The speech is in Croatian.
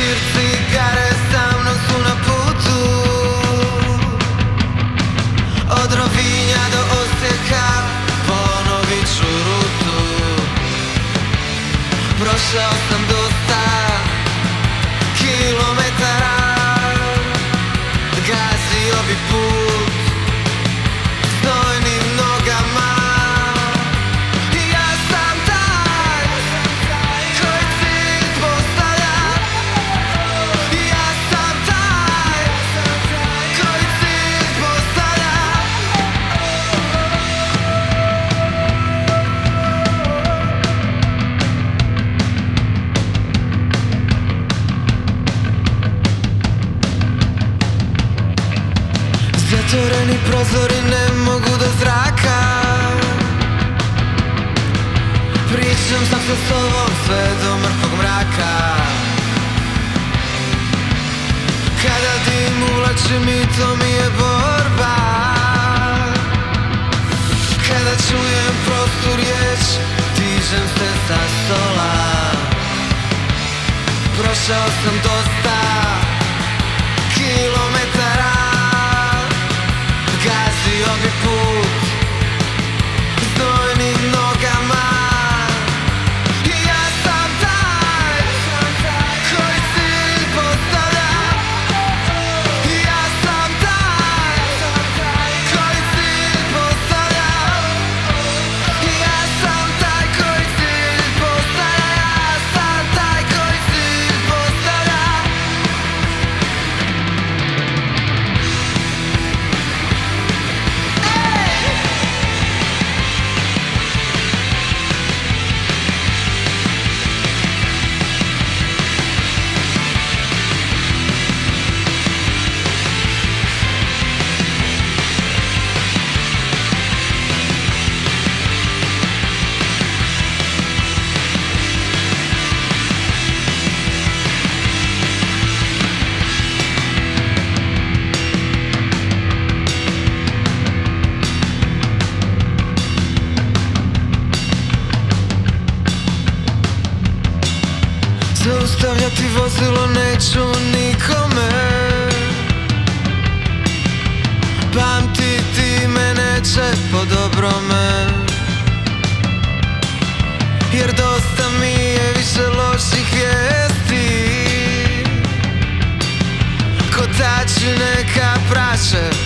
Papir, cigare sa mnom su na putu, od Rovinja do Osijeka ponovit ću rutu. Prošao sam dosta kilometara, gazio bi put znojnim nogama. Ja sam taj koji cilj postavlja, ja sam taj koji cilj postavlja. Zatvoreni prozori ne mogu do zraka, pričam sam sa sobom sve do mrtvog mraka. Kada dim uvlači mi, to mi je borba. Kada čujem prostu riječ, dižem se sa stola. Prošao sam dosta kilometara, gazio bi put znojnim nogama. Ja sam taj koji cilj postavlja, ja sam taj koji cilj postavlja, ja sam taj koji cilj postavlja, ja sam taj koji cilj postavlja. Zaustavljati vozilo neću nikome, pamtiti me neće po dobrome, jer dosta mi je više loših vijesti. Kotači neka praše